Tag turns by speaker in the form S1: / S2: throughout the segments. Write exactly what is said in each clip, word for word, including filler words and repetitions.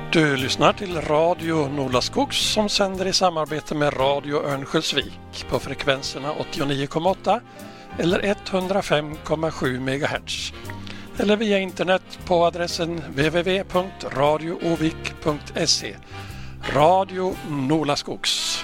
S1: Du lyssnar till Radio Nolaskogs som sänder i samarbete med Radio Örnsköldsvik på frekvenserna åttionio komma åtta eller etthundrafem komma sju megahertz. Eller via internet på adressen w w w punkt radio ovik punkt se. Radio Nolaskogs.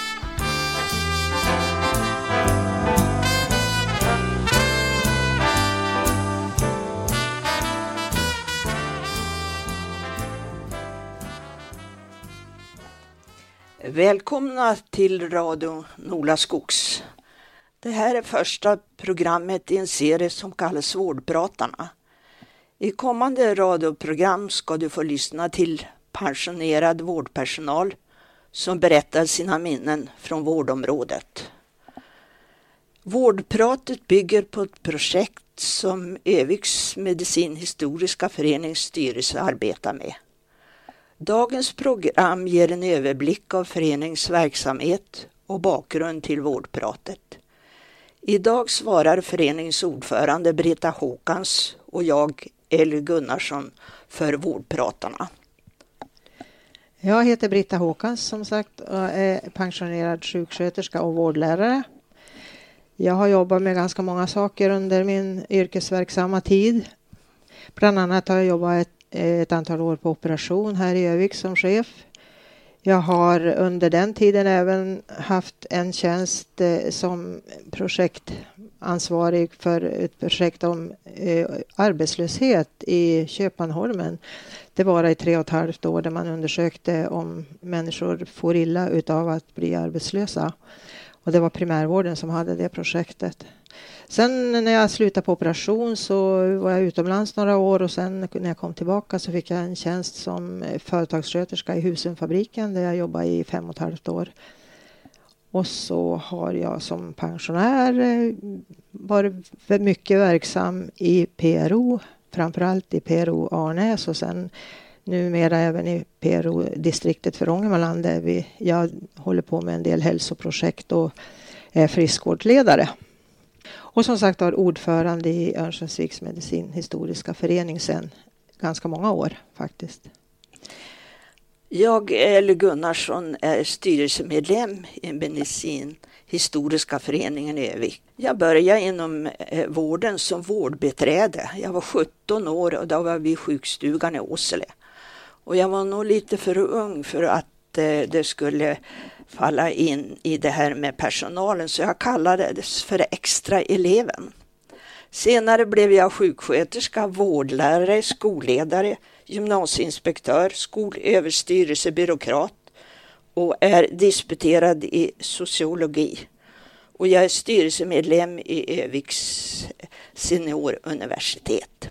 S2: Välkomna till Radio Nolaskogs. Det här är första programmet i en serie som kallas Vårdpratarna. I kommande radioprogram ska du få lyssna till pensionerad vårdpersonal som berättar sina minnen från vårdområdet. Vårdpratet bygger på ett projekt som Öviks medicinhistoriska förenings styrelse arbetar med. Dagens program ger en överblick av föreningens verksamhet och bakgrund till vårdpratet. Idag svarar föreningens ordförande Britta Håkans och jag, Elly Gunnarsson, för vårdpratarna.
S3: Jag heter Britta Håkans som sagt och är pensionerad sjuksköterska och vårdlärare. Jag har jobbat med ganska många saker under min yrkesverksamma tid. Bland annat har jag jobbat ett ett antal år på operation här i Övik som chef. Jag har under den tiden även haft en tjänst eh, som projektansvarig för ett projekt om eh, arbetslöshet i Köpanholmen. Det var i tre och ett halvt år där man undersökte om människor får illa utav att bli arbetslösa. Och det var primärvården som hade det projektet. Sen när jag slutade på operation så var jag utomlands några år och sen när jag kom tillbaka så fick jag en tjänst som företagssköterska i Husumfabriken där jag jobbade i fem och ett halvt år. Och så har jag som pensionär varit mycket verksam i P R O, framförallt i P R O Arnäs och sen numera även i P R O-distriktet för Ångermanland där vi, jag håller på med en del hälsoprojekt och är friskvårdsledare. Och som sagt var ordförande i Örnsköldsviks medicinhistoriska förening sedan ganska många år faktiskt.
S2: Jag, Elly Gunnarsson, är styrelsemedlem i medicinhistoriska föreningen i Övik. Jag började inom eh, vården som vårdbeträde. Jag var sjutton år och då var vi i sjukstugan i Åsele. Och jag var nog lite för ung för att eh, det skulle falla in i det här med personalen så jag kallade det för extra eleven. Senare blev jag sjuksköterska, vårdlärare, skolledare, gymnasieinspektör, skolöverstyrelsebyråkrat och är disputerad i sociologi. Och jag är styrelsemedlem i Öviks senioruniversitet.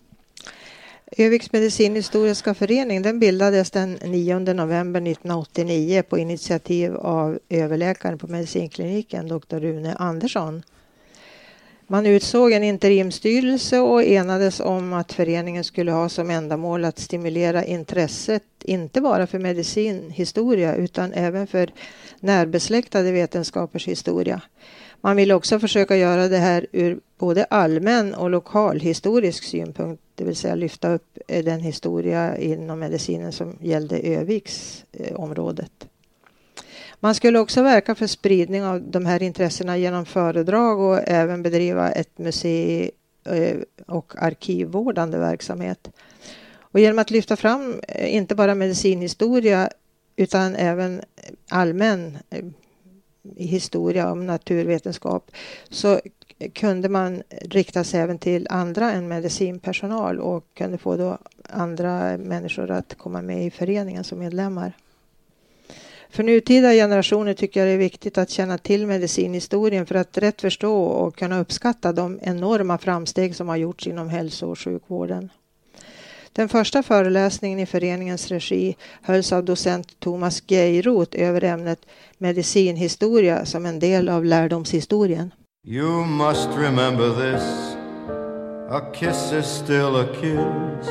S3: Öviks medicinhistoriska förening den bildades den nionde november nittonhundraåttionio på initiativ av överläkaren på medicinkliniken doktor Rune Andersson. Man utsåg en interimstyrelse och enades om att föreningen skulle ha som ändamål att stimulera intresset inte bara för medicinhistoria utan även för närbesläktade vetenskapers historia. Man vill också försöka göra det här ur både allmän och lokal historisk synpunkt, det vill säga lyfta upp den historia inom medicinen som gällde Öviks eh, området. Man skulle också verka för spridning av de här intressena genom föredrag och även bedriva ett musei- eh, och arkivvårdande verksamhet. Och genom att lyfta fram eh, inte bara medicinhistoria utan även allmän eh, historia om naturvetenskap så kunde man rikta sig även till andra än medicinpersonal och kunde få då andra människor att komma med i föreningen som medlemmar. För nutida generationer tycker jag det är viktigt att känna till medicinhistorien för att rätt förstå och kunna uppskatta de enorma framsteg som har gjorts inom hälso- och sjukvården. Den första föreläsningen i föreningens regi hölls av docent Thomas Geiroth över ämnet medicinhistoria som en del av lärdomshistorien.
S4: You must remember this, a kiss is still a kiss,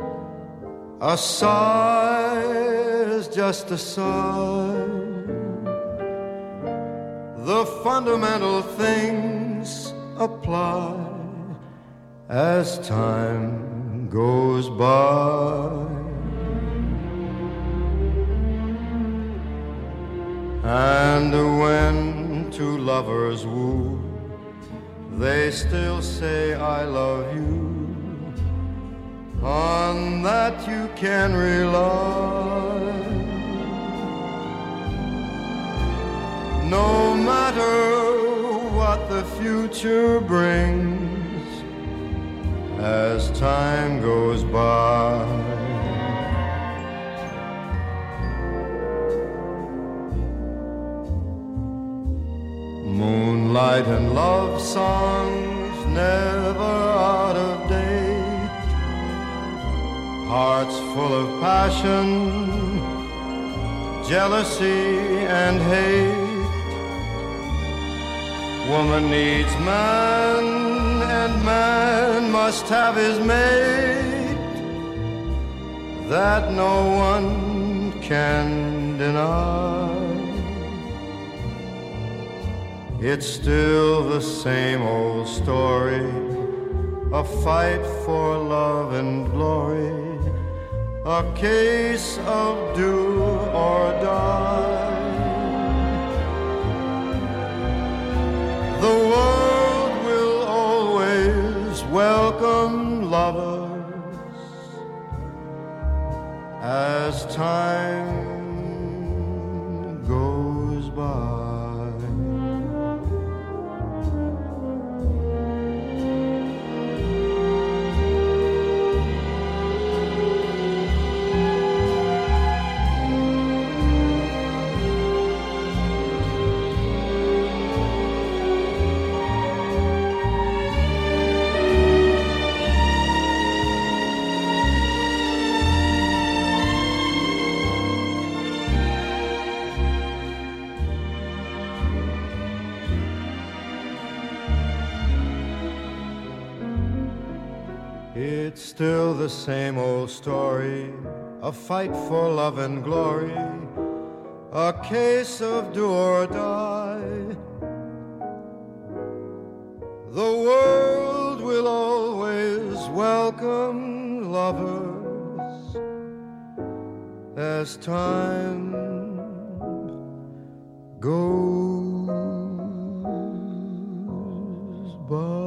S4: a sigh is just a sigh, the fundamental things apply as time goes by. And when two lovers woo, they still say I love you. On that you can rely. No matter what the future brings as time goes by. Moonlight and love songs never out of date. Hearts full of passion, jealousy and hate. Woman needs man, and man must have his mate. That no one can deny. It's still the same old story, a fight for love and glory, a case of do or die. The world will always welcome lovers as time goes by. It's still the same old story, a fight for love and glory, a case of do or die. The world will always welcome lovers as time goes by.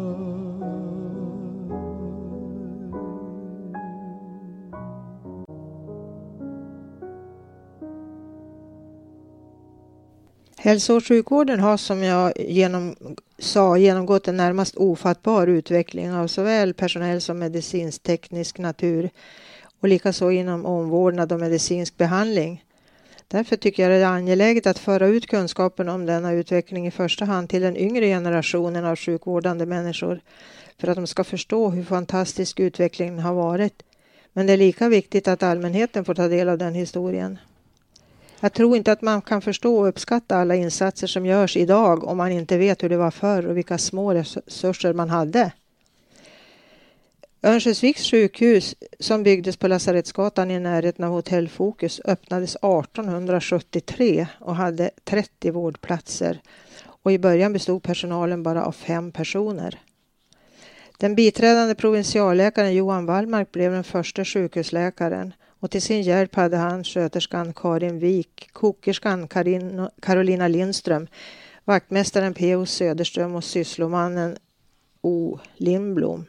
S3: Hälso- och sjukvården har, som jag genom, sa, genomgått en närmast ofattbar utveckling av såväl personell som medicinsk-teknisk natur och likaså inom omvårdnad och medicinsk behandling. Därför tycker jag det är angeläget att föra ut kunskapen om denna utveckling i första hand till den yngre generationen av sjukvårdande människor för att de ska förstå hur fantastisk utvecklingen har varit. Men det är lika viktigt att allmänheten får ta del av den historien. Jag tror inte att man kan förstå och uppskatta alla insatser som görs idag om man inte vet hur det var förr och vilka små resurser man hade. Örnsköldsviks sjukhus, som byggdes på Lasarettsgatan i närheten av Hotell Fokus, öppnades arton sjuttiotre och hade trettio vårdplatser, och i början bestod personalen bara av fem personer. Den biträdande provinsialläkaren Johan Wallmark blev den första sjukhusläkaren, och till sin hjälp hade han sköterskan Karin Wik, kokerskan Karin, Carolina Lindström, vaktmästaren P O Söderström och sysslomannen O Lindblom.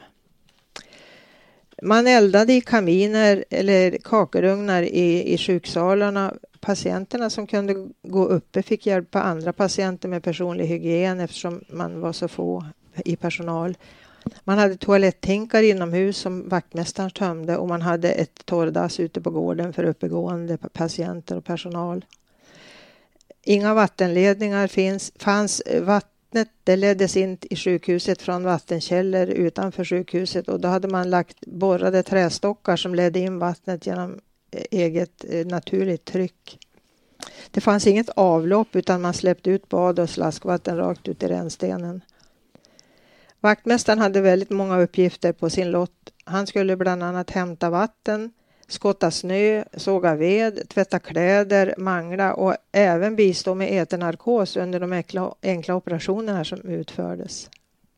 S3: Man eldade i kaminer eller kakelugnar i, i sjuksalarna. Patienterna som kunde gå uppe fick hjälpa andra patienter med personlig hygien eftersom man var så få i personal. Man hade toaletthinkar inomhus som vaktmästaren tömde, och man hade ett torrdass ute på gården för uppegående patienter och personal. Inga vattenledningar finns, fanns. Vattnet det leddes in i sjukhuset från vattenkällor utanför sjukhuset, och då hade man lagt borrade trästockar som ledde in vattnet genom eget naturligt tryck. Det fanns inget avlopp, utan man släppte ut bad och slaskvatten rakt ut i rännstenen. Vaktmästaren hade väldigt många uppgifter på sin lott. Han skulle bland annat hämta vatten, skotta snö, såga ved, tvätta kläder, mangla och även bistå med eternarkos under de enkla, enkla operationerna som utfördes.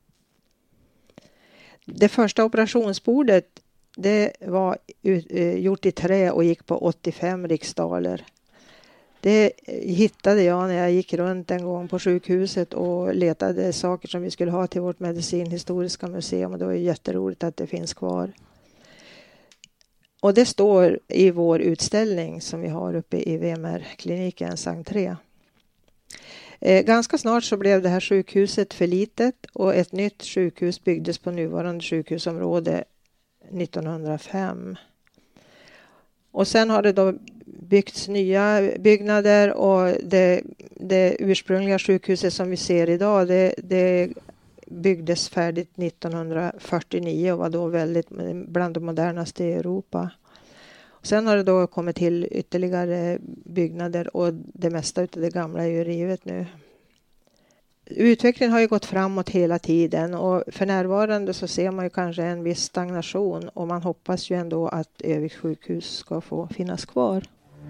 S3: Det första operationsbordet det var ut, gjort i trä och gick på åttiofem riksdaler. Det hittade jag när jag gick runt en gång på sjukhuset och letade saker som vi skulle ha till vårt medicinhistoriska museum. Och det var jätteroligt att det finns kvar. Och det står i vår utställning som vi har uppe i V M R-klinikens entré. Eh, ganska snart så blev det här sjukhuset för litet och ett nytt sjukhus byggdes på nuvarande sjukhusområde nittonhundrafem. Och sen har det då byggts nya byggnader och det, det ursprungliga sjukhuset som vi ser idag det, det byggdes färdigt nittonhundrafyrtionio och var då väldigt bland de modernaste i Europa. Och sen har det då kommit till ytterligare byggnader och det mesta av det gamla är ju rivet nu. Utvecklingen har ju gått framåt hela tiden och för närvarande så ser man ju kanske en viss stagnation och man hoppas ju ändå att Öviks sjukhus ska få finnas kvar.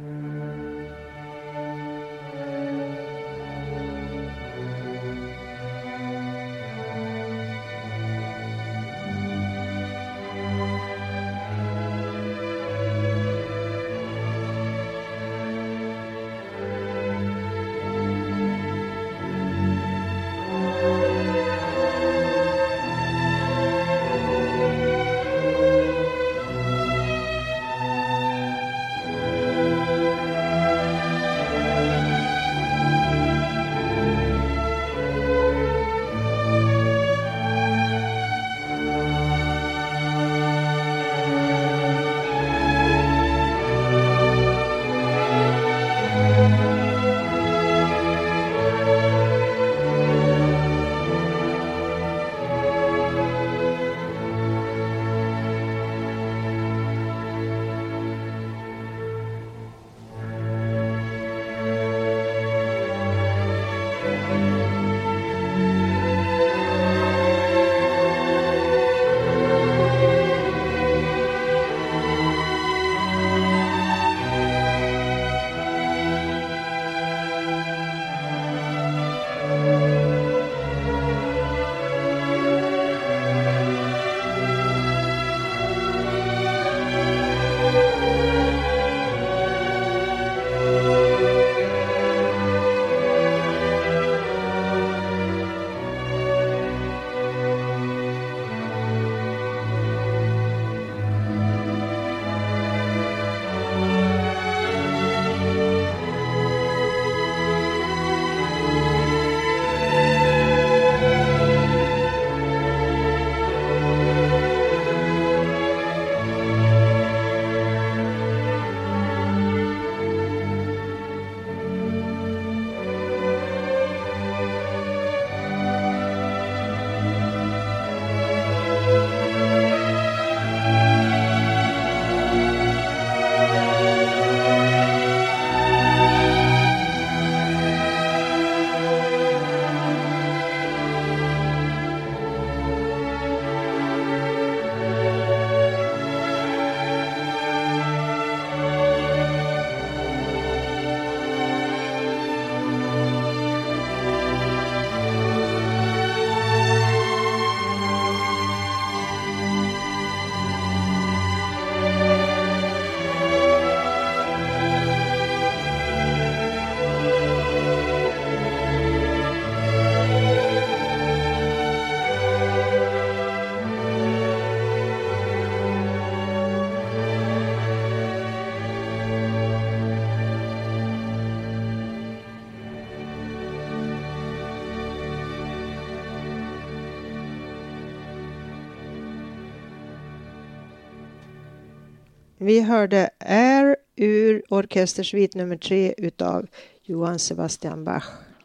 S3: Vi hörde Air ur orkestersvit nummer tre utav Johann Sebastian Bach.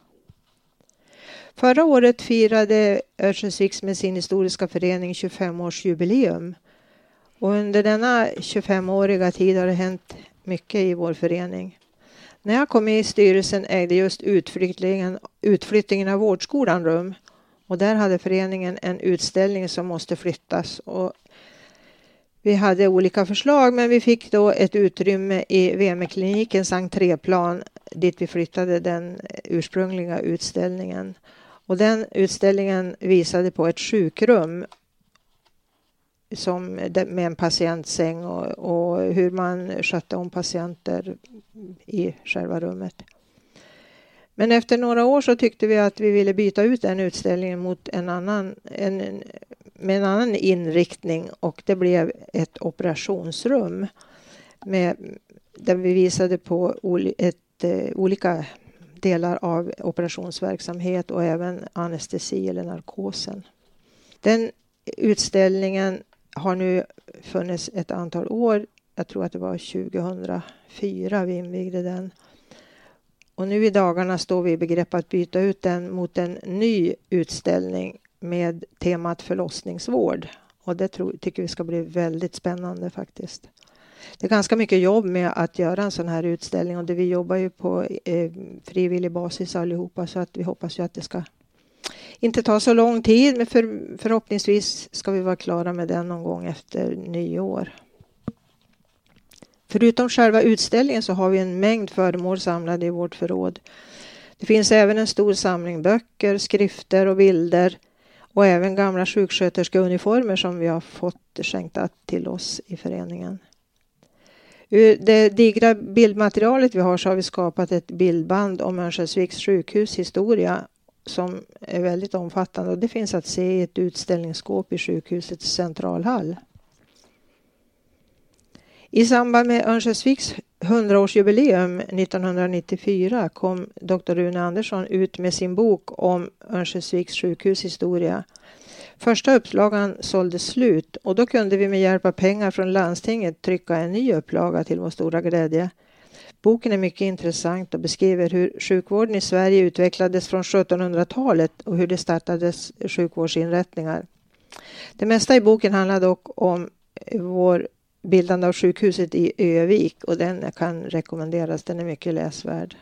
S3: Förra året firade Örnsköldsvik med sin historiska förening tjugofem-årsjubileum. Och under denna tjugofemåriga tid har det hänt mycket i vår förening. När jag kom med i styrelsen ägde just utflyttningen, utflyttningen av vårdskolan rum. Och där hade föreningen en utställning som måste flyttas. Och vi hade olika förslag, men vi fick då ett utrymme i V M R-klinikens entréplan dit vi flyttade den ursprungliga utställningen. Och den utställningen visade på ett sjukrum som med en patientsäng och, och hur man skötte om patienter i själva rummet. Men efter några år så tyckte vi att vi ville byta ut den utställningen mot en annan, en, med en annan inriktning, och det blev ett operationsrum med, där vi visade på ol, ett, eh, olika delar av operationsverksamhet och även anestesi eller narkosen. Den utställningen har nu funnits ett antal år. Jag tror att det var tjugohundrafyra vi invigde den. Och nu i dagarna står vi i begrepp att byta ut den mot en ny utställning med temat förlossningsvård. Och det tror, tycker vi ska bli väldigt spännande faktiskt. Det är ganska mycket jobb med att göra en sån här utställning, och det vi jobbar ju på eh, frivillig basis allihopa, så att vi hoppas ju att det ska inte ta så lång tid, men för, förhoppningsvis ska vi vara klara med den någon gång efter nyår. Förutom själva utställningen så har vi en mängd föremål samlade i vårt förråd. Det finns även en stor samling böcker, skrifter och bilder, och även gamla sjuksköterskeuniformer som vi har fått skänkta till oss i föreningen. Ur det digra bildmaterialet vi har så har vi skapat ett bildband om Örnsköldsviks sjukhus historia som är väldigt omfattande, och det finns att se i ett utställningsskåp i sjukhusets centralhall. I samband med Örnsköldsviks hundraårsjubileum nittonhundranittiofyra kom doktor Rune Andersson ut med sin bok om Örnsköldsviks sjukhus historia. Första upplagan sålde slut, och då kunde vi med hjälp av pengar från landstinget trycka en ny upplaga till vår stora glädje. Boken är mycket intressant och beskriver hur sjukvården i Sverige utvecklades från sjuttonhundratalet och hur det startades sjukvårdsinrättningar. Det mesta i boken handlar dock om vår bildande av sjukhuset i Övik, och den kan rekommenderas, den är mycket läsvärd.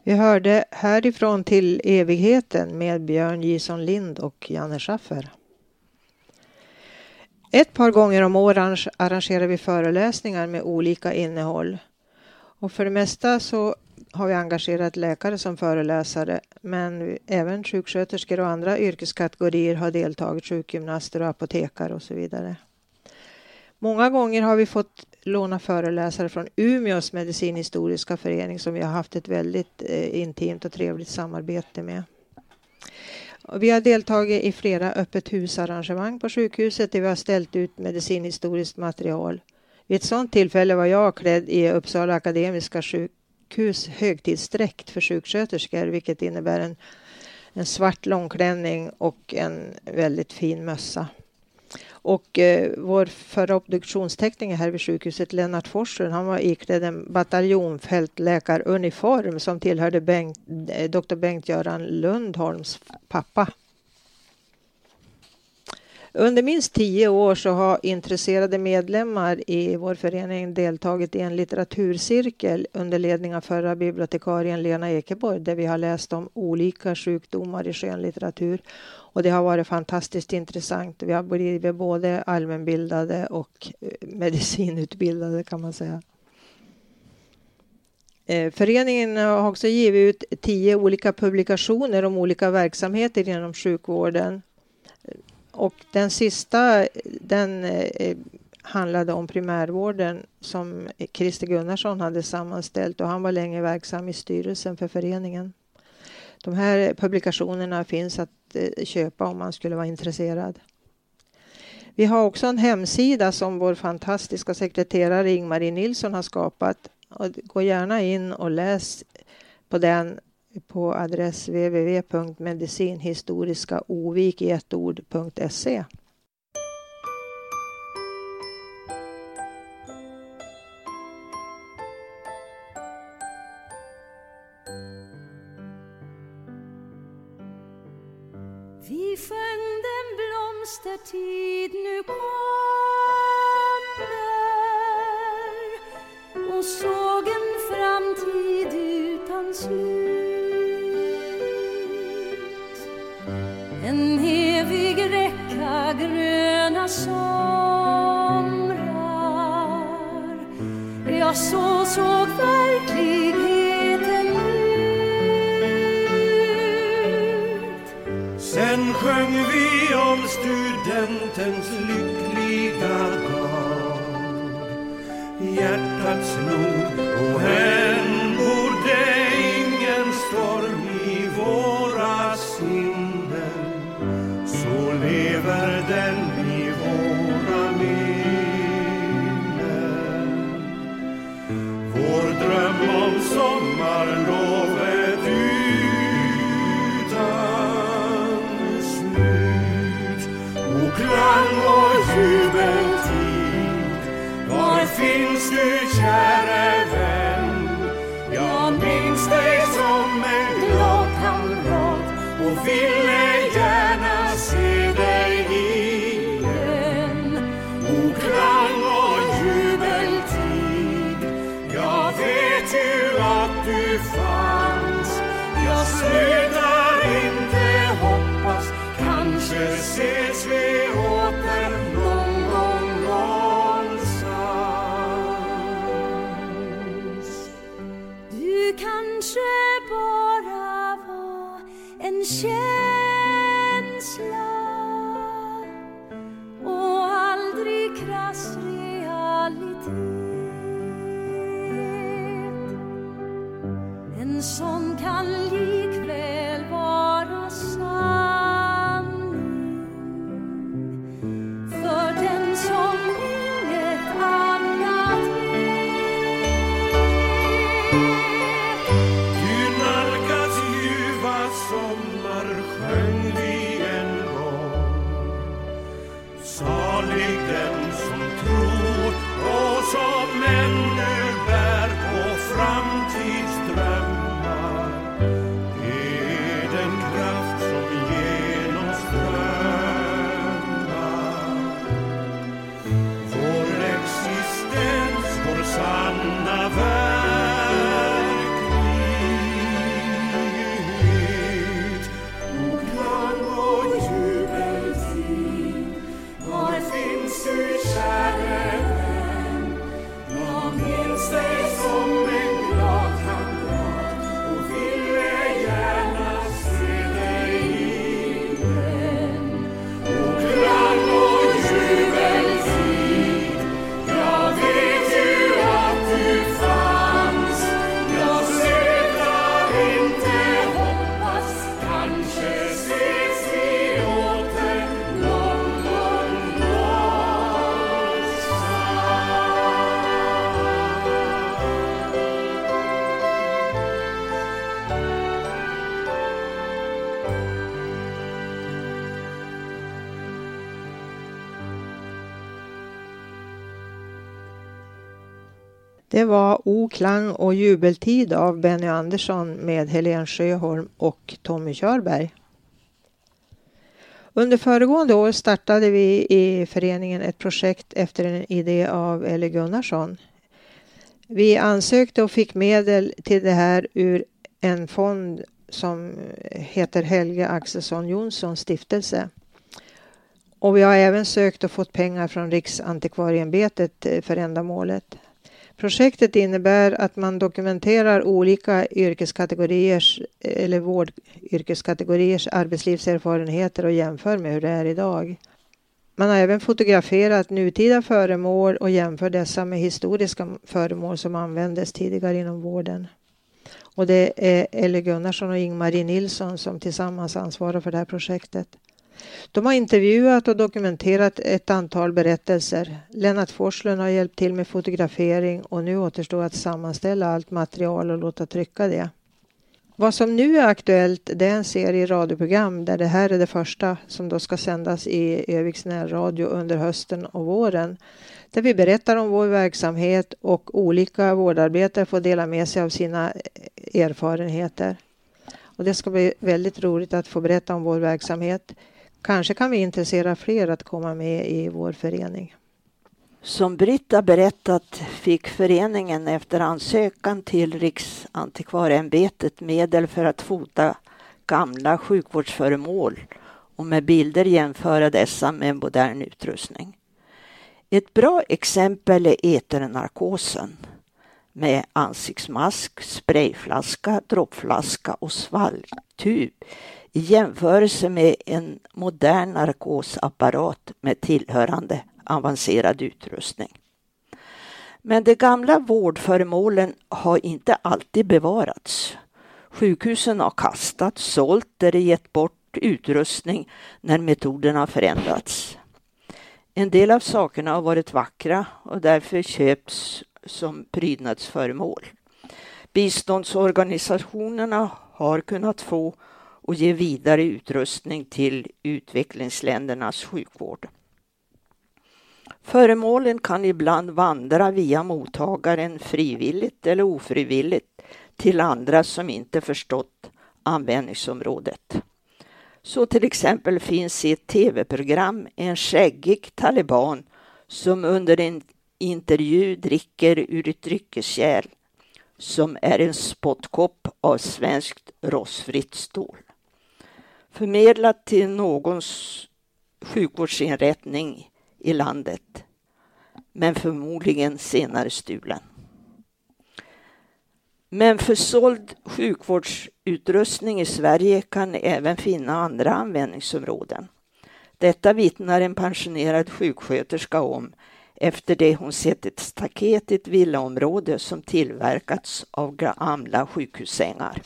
S3: Vi hörde Härifrån till evigheten med Björn Gison Lind och Janne Schaffer. Ett par gånger om året arrangerar vi föreläsningar med olika innehåll. Och för det mesta så har vi engagerat läkare som föreläsare, men även sjuksköterskor och andra yrkeskategorier har deltagit, sjukgymnaster och apotekare och så vidare. Många gånger har vi fått låna föreläsare från Umeås medicinhistoriska förening som vi har haft ett väldigt eh, intimt och trevligt samarbete med. Och vi har deltagit i flera öppet husarrangemang på sjukhuset där vi har ställt ut medicinhistoriskt material. Vid ett sådant tillfälle var jag klädd i Uppsala akademiska sjukhus högtidsdräkt för sjuksköterskor, vilket innebär en, en svart långklänning och en väldigt fin mössa. Och eh, vår förra obduktionstekniker här vid sjukhuset, Lennart Forsen, han var iklädd en bataljonfältläkaruniform som tillhörde Bengt, eh, doktor Bengt-Göran Lundholms pappa. Under minst tio år så har intresserade medlemmar i vår förening deltagit i en litteraturcirkel under ledning av förra bibliotekarien Lena Ekeborg, där vi har läst om olika sjukdomar i skönlitteratur. Och det har varit fantastiskt intressant. Vi har blivit både allmänbildade och medicinutbildade, kan man säga. Föreningen har också givit ut tio olika publikationer om olika verksamheter inom sjukvården. Och den sista, den eh, handlade om primärvården som Christer Gunnarsson hade sammanställt, och han var länge verksam i styrelsen för föreningen. De här publikationerna finns att eh, köpa om man skulle vara intresserad. Vi har också en hemsida som vår fantastiska sekreterare Ingmarie Nilsson har skapat. Och gå gärna in och läs på den på adress w w w punkt medicinhistoriskaovik i ett ord punkt se.
S5: Vi sjöng den blomstertid nu kommer och såg en framtid utan slut. En evig räcka gröna somrar. Ja, så såg verkligheten ut.
S4: Sen sjöng vi om studentens lyckliga dag. Hjärtat slog och än borde ingen storm i våra sinnen. Så lever den i våra minnen. Vår dröm om sommarlovet utan slut. Och klang och jubeltid. Var finns du, käre vän? Jag minns dig som en glad kamrat och ville gärna se dig igen. Och klang och jubeltid. Jag vet ju att du fanns. Jag slutar inte hoppas. Kanske ses vi åter någon gång någonstans.
S5: Du kanske bara var en känsla och aldrig krass realitet. En sån kan likväl vara sanning för den som inget annat vet.
S4: Du nalkas ljuva sommar
S3: Det var O klang och jubeltid av Benny Andersson med Helen Sjöholm och Tommy Körberg. Under föregående år startade vi i föreningen ett projekt efter en idé av Elle Gunnarsson. Vi ansökte och fick medel till det här ur en fond som heter Helge Axelsson Jonssons stiftelse. Och vi har även sökt och fått pengar från Riksantikvarieämbetet för ändamålet. Projektet innebär att man dokumenterar olika yrkeskategoriers eller vårdyrkeskategoriers arbetslivserfarenheter och jämför med hur det är idag. Man har även fotograferat nutida föremål och jämför dessa med historiska föremål som användes tidigare inom vården. Och det är Elle Gunnarsson och Ingmarie Nilsson som tillsammans ansvarar för det här projektet. De har intervjuat och dokumenterat ett antal berättelser. Lennart Forslund har hjälpt till med fotografering och nu återstår att sammanställa allt material och låta trycka det. Vad som nu är aktuellt, det är en serie radioprogram där det här är det första som då ska sändas i Öviks närradio under hösten och våren. Där vi berättar om vår verksamhet och olika vårdarbetare får dela med sig av sina erfarenheter. Och det ska bli väldigt roligt att få berätta om vår verksamhet. Kanske kan vi intressera fler att komma med i vår förening.
S2: Som Britta berättat fick föreningen efter ansökan till Riksantikvarieämbetet medel för att fota gamla sjukvårdsföremål och med bilder jämföra dessa med modern utrustning. Ett bra exempel är eternarkosen med ansiktsmask, sprayflaska, droppflaska och svalgtub i jämförelse med en modern narkosapparat med tillhörande avancerad utrustning. Men de gamla vårdföremålen har inte alltid bevarats. Sjukhusen har kastat, sålt eller gett bort utrustning när metoderna har förändrats. En del av sakerna har varit vackra och därför köps som prydnadsföremål. Biståndsorganisationerna har kunnat få och ge vidare utrustning till utvecklingsländernas sjukvård. Föremålen kan ibland vandra via mottagaren frivilligt eller ofrivilligt till andra som inte förstått användningsområdet. Så till exempel finns i ett tv-program en skäggig taliban som under en intervju dricker ur ett dryckeskärl som är en spottkopp av svenskt rostfritt stål. Förmedlat till någons sjukvårdsinrättning i landet, men förmodligen senare stulen. Men för såld sjukvårdsutrustning i Sverige kan även finna andra användningsområden. Detta vittnar en pensionerad sjuksköterska om efter det hon sett ett staket i ett villaområde som tillverkats av gamla sjukhussängar.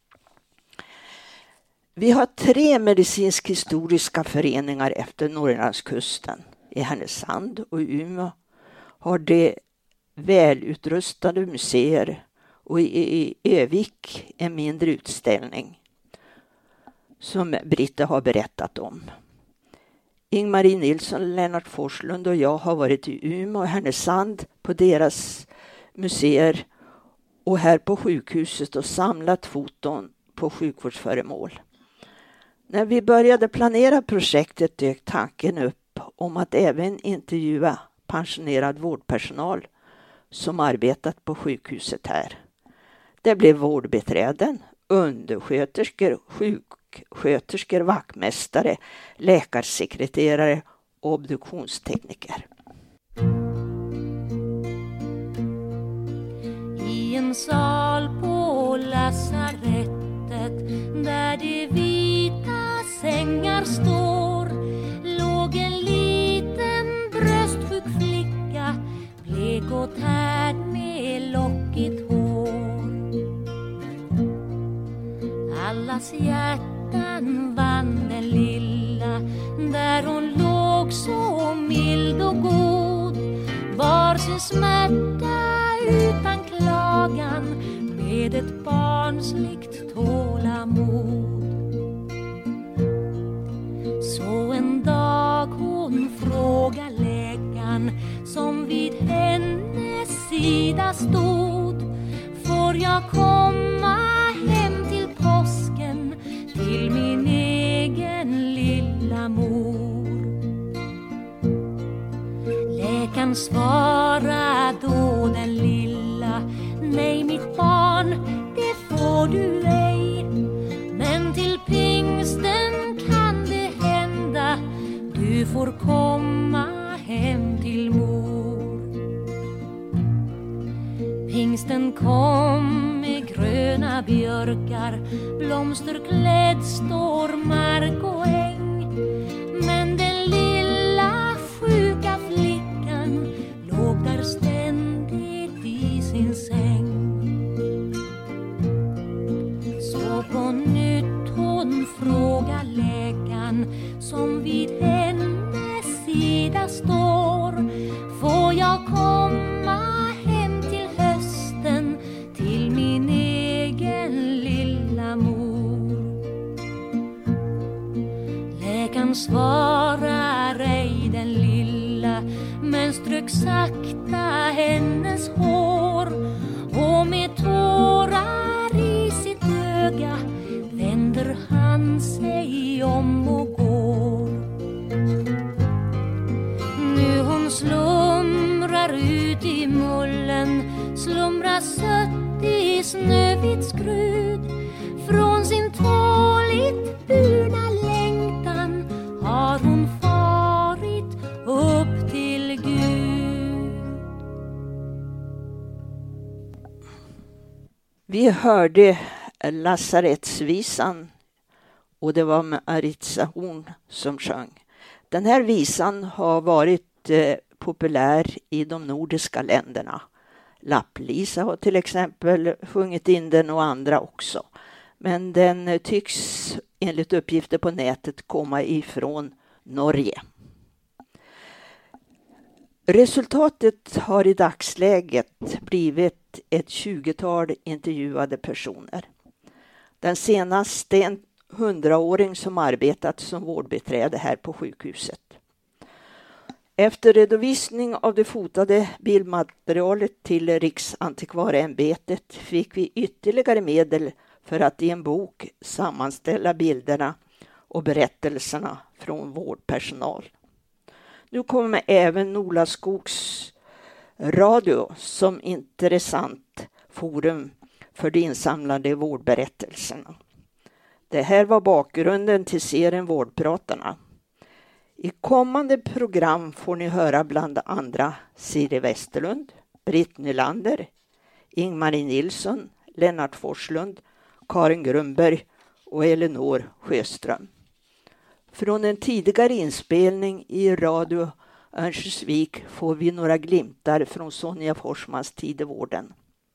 S2: Vi har tre medicinsk-historiska föreningar efter Norrlandskusten. I Härnösand och Umeå har de välutrustade museer och i Övik en mindre utställning som Britta har berättat om. Ingmarie Nilsson, Lennart Forslund och jag har varit i Umeå och Härnösand på deras museer och här på sjukhuset och samlat foton på sjukvårdsföremål. När vi började planera projektet dök tanken upp om att även intervjua pensionerad vårdpersonal som arbetat på sjukhuset här. Det blev vårdbiträden, undersköterskor, sjuksköterskor, vaktmästare, läkarsekreterare och obduktionstekniker.
S5: I en sal på lasarettet där de vita sängar står låg en liten bröstsjuk flicka, blek och tärd med lockigt hår. Allas hjärtan vann den lilla där hon låg så mild och god, var sin smärta utan klagan med ett barnsligt tålamod. Så en dag hon frågar läkaren flickan som vid hennes sida stod. Får jag komma hem till påsken, till min egen lilla mor? Läkaren svara då den lilla: nej mitt barn, det får du ej. Men till pingsten kan det hända, du får komma hem till mor. Pingsten kom med gröna björkar, blomsterklädd står mark och äng. Men den lilla sjuka flickan låg där ständigt i sin säng. Så på nytt hon frågar läkaren som vid hennes sida står: får jag komma hem till hösten, till min egen lilla mor? Läkaren svarar ej den lilla, men strök sakta hennes hår. Och med tårar i sitt öga vänder han sig om och går. Nu hon slumrar ut i mullen, slumrar sött i snövit skrud. Från sin tåligt burna längtan har hon farit upp till Gud.
S2: Vi hörde Lasarettsvisan och det var Maritza Horn som sjöng. Den här visan har varit eh, populär i de nordiska länderna. Lapp-Lisa har till exempel sjungit in den och andra också. Men den eh, tycks enligt uppgifter på nätet komma ifrån Norge. Resultatet har i dagsläget blivit ett tjugotal intervjuade personer. Den senaste en hundraåring som arbetat som vårdbiträde här på sjukhuset. Efter redovisning av det fotade bildmaterialet till Riksantikvarieämbetet fick vi ytterligare medel för att i en bok sammanställa bilderna och berättelserna från vårdpersonal. Nu kommer även Nolaskogs radio som intressant forum för de insamlade vårdberättelserna. Det här var bakgrunden till serien Vårdpratarna. I kommande program får ni höra bland andra Siri Westerlund, Britt Nylander, Ingmarie Nilsson, Lennart Forslund, Karin Grunberg och Elinor Sjöström. Från en tidigare inspelning i Radio Örnsköldsvik får vi några glimtar från Sonja Forsmans tid i vården.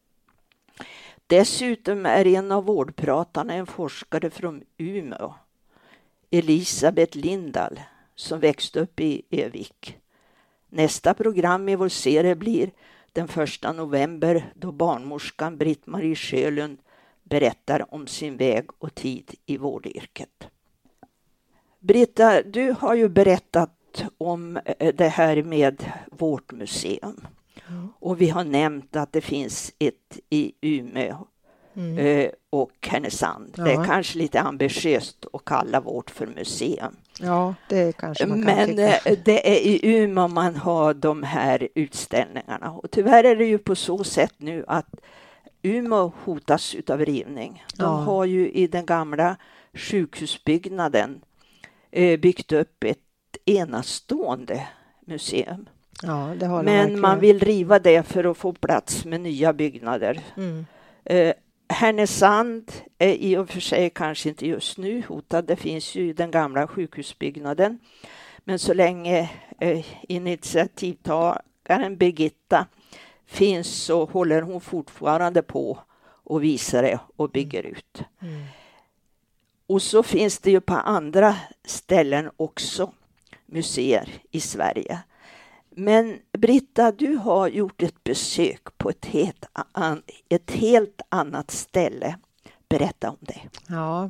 S2: Dessutom är en av vårdpratarna en forskare från Umeå, Elisabeth Lindahl, som växte upp i Övik. Nästa program i vår serie blir den första november då barnmorskan Britt-Marie Sjölund berättar om sin väg och tid i vårdyrket. Britta, du har ju berättat om det här med vårt museum. Mm. Och vi har nämnt att det finns ett i Umeå mm. och Härnösand. Ja. Det är kanske lite ambitiöst att kalla vårt för museum.
S3: Ja, det kanske man kan
S2: Men
S3: tycka.
S2: Det är i Umeå man har de här utställningarna. Och tyvärr är det ju på så sätt nu att Umeå hotas utav rivning. De ja. har ju i den gamla sjukhusbyggnaden byggt upp ett enastående museum.
S3: Ja, det har
S2: Men man vill riva det för att få plats med nya byggnader. Mm. Eh, Härnösand är i och för sig kanske inte just nu hotad. Det finns ju den gamla sjukhusbyggnaden. Men så länge eh, initiativtagaren Birgitta finns så håller hon fortfarande på och visar det och bygger mm. ut. Mm. Och så finns det ju på andra ställen också museer i Sverige. Men Britta, du har gjort ett besök på ett helt, an, ett helt annat ställe. Berätta om det.
S3: Ja,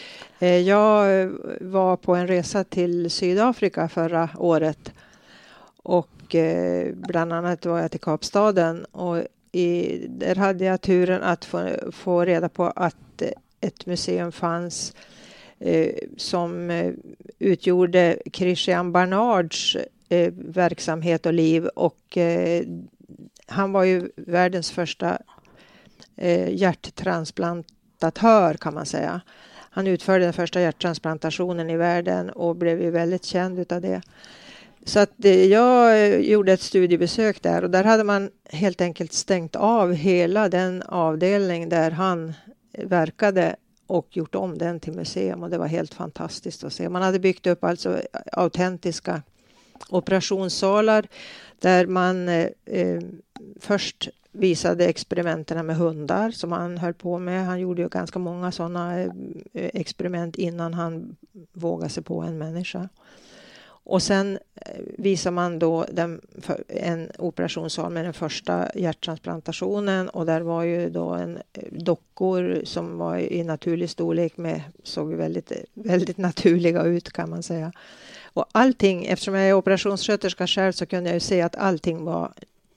S3: jag var på en resa till Sydafrika förra året. Och eh, bland annat var jag till Kapstaden och i, där hade jag turen att få, få reda på att ett museum fanns eh, som eh, utgjorde Christian Barnards eh, verksamhet och liv. Och eh, han var ju världens första eh, hjärttransplantatör kan man säga. Han utförde den första hjärttransplantationen i världen och blev ju väldigt känd utav det. Så att jag gjorde ett studiebesök där och där hade man helt enkelt stängt av hela den avdelning där han verkade och gjort om den till museum och det var helt fantastiskt att se. Man hade byggt upp alltså autentiska operationssalar där man eh, först visade experimenten med hundar som han höll på med. Han gjorde ju ganska många sådana eh, experiment innan han vågade sig på en människa. Och sen visar man då den, en operationssal med den första hjärttransplantationen och där var ju då en dockor som var i naturlig storlek med, såg väldigt, väldigt naturliga ut kan man säga. Och allting, eftersom jag är operationssköterska själv så kunde jag ju se att allting var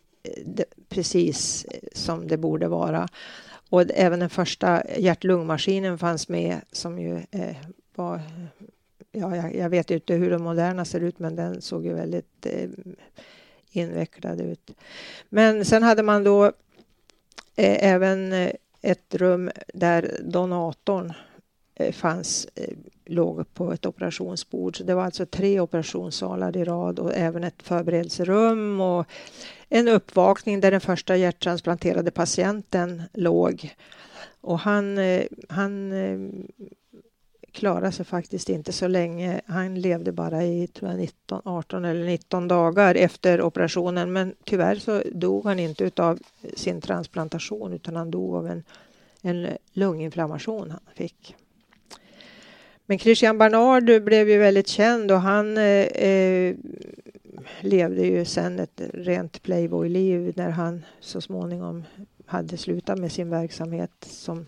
S3: precis som det borde vara. Och även den första hjärt-lungmaskinen fanns med som ju eh, var... Ja, jag, jag vet inte hur de moderna ser ut men den såg ju väldigt eh, invecklad ut. Men sen hade man då eh, även eh, ett rum där donatorn eh, fanns, eh, låg på ett operationsbord. Så det var alltså tre operationssalar i rad och även ett förberedelserum och en uppvakning där den första hjärttransplanterade patienten låg. Och han... Eh, han eh, klarade sig faktiskt inte så länge. Han levde bara i tror jag, nitton, arton eller nitton dagar efter operationen. Men tyvärr så dog han inte utav sin transplantation utan han dog av en, en lunginflammation han fick. Men Christian Barnard blev ju väldigt känd och han eh, levde ju sen ett rent playboy-liv när han så småningom hade slutat med sin verksamhet som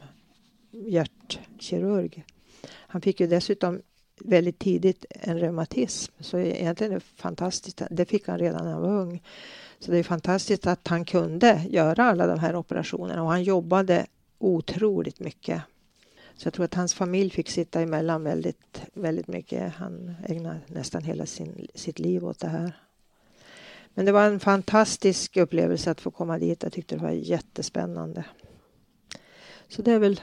S3: hjärtkirurg. Han fick ju dessutom väldigt tidigt en reumatism. Så egentligen är det fantastiskt. Det fick han redan när han var ung. Så det är fantastiskt att han kunde göra alla de här operationerna. Och han jobbade otroligt mycket. Så jag tror att hans familj fick sitta emellan väldigt, väldigt mycket. Han ägnade nästan hela sin, sitt liv åt det här. Men det var en fantastisk upplevelse att få komma dit. Jag tyckte det var jättespännande. Så det är väl...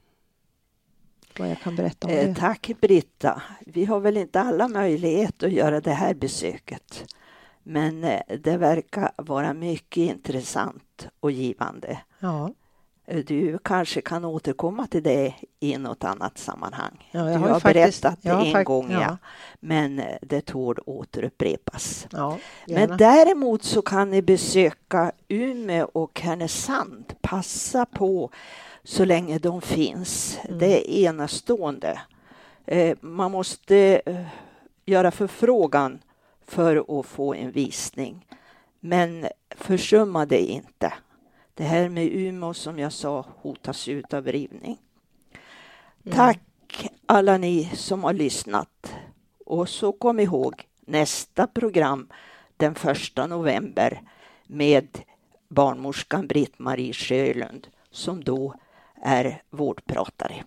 S3: vad jag kan berätta om det.
S2: Eh, tack Britta. Vi har väl inte alla möjlighet att göra det här besöket. Men eh, det verkar vara mycket intressant och givande.
S3: Ja.
S2: Du kanske kan återkomma till det i något annat sammanhang.
S3: Ja, jag
S2: du
S3: har,
S2: har
S3: faktiskt,
S2: berättat det en
S3: fakt-
S2: gång, ja.
S3: ja.
S2: Men det tål återupprepas.
S3: Ja,
S2: men däremot så kan ni besöka Umeå och Härnösand. Passa på så länge de finns. Mm. Det är enastående. Eh, man måste eh, göra förfrågan för att få en visning. Men försumma det inte. Det här med Umeå som jag sa hotas ut av rivning. Mm. Tack alla ni som har lyssnat. Och så kom ihåg nästa program den första november med barnmorskan Britt-Marie Sjölund som då är vårdpratare.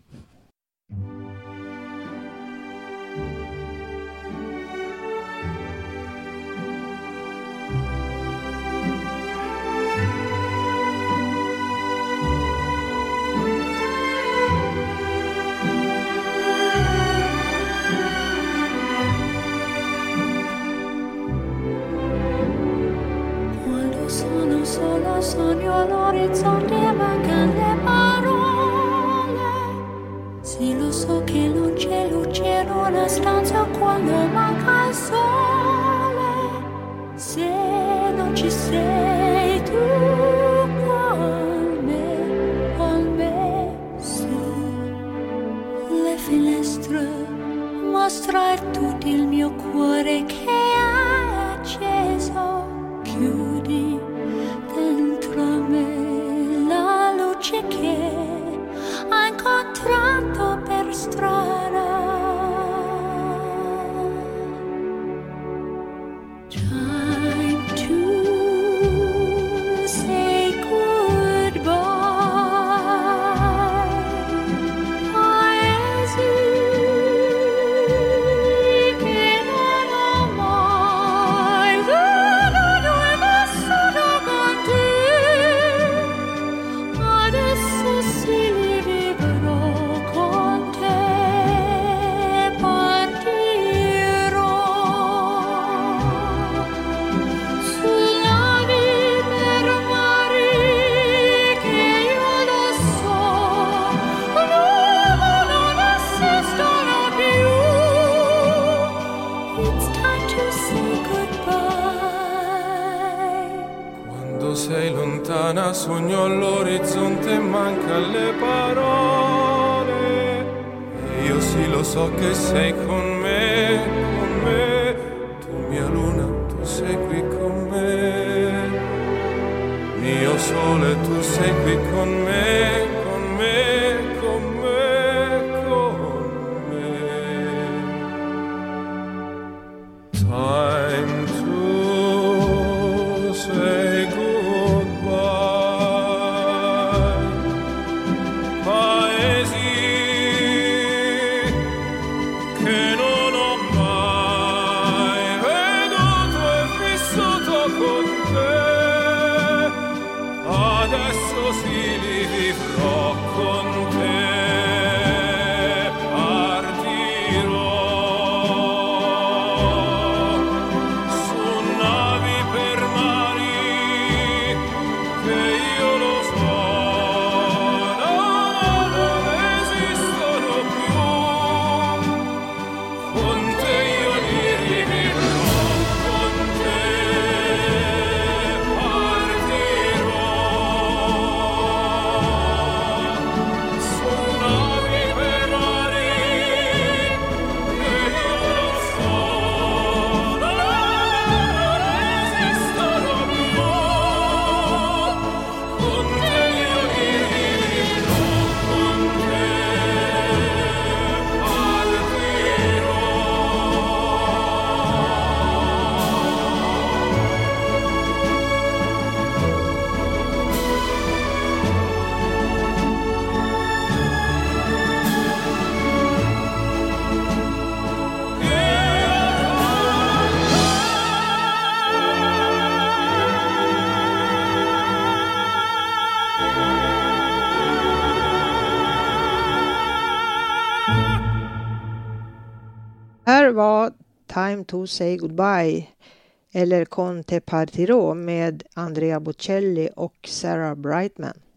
S5: Quando sono sola sogno all'orizzonte mancano le parole. Sì, lo so che non c'è luce in una stanza quando manca il sole. Se non ci sei tu con me, con me su le finestre mostrar tutto il mio cuore che è acceso. Chiudi dentro me la luce che ho incontrato per strada. Già
S6: sei lontana, sogno all'orizzonte, manca le parole. E io sì lo so che sei con me, con me. Tu mia luna, tu sei qui con me. Mio sole, tu sei qui con me, con me, con me, con me. Time to say goodbye. Paesi che non ho mai veduto e vissuto con te. Adesso sì li vivrò con te. Partirò su navi per mari che io lo so no, no, non esistono più. Con te io li rivivrò, con te partirò su navi per mari che io lo so no, non esistono più. Con te io li rivivrò, con te partirò.
S3: Här var Time to say goodbye eller Con te partirò med Andrea Bocelli och Sarah Brightman.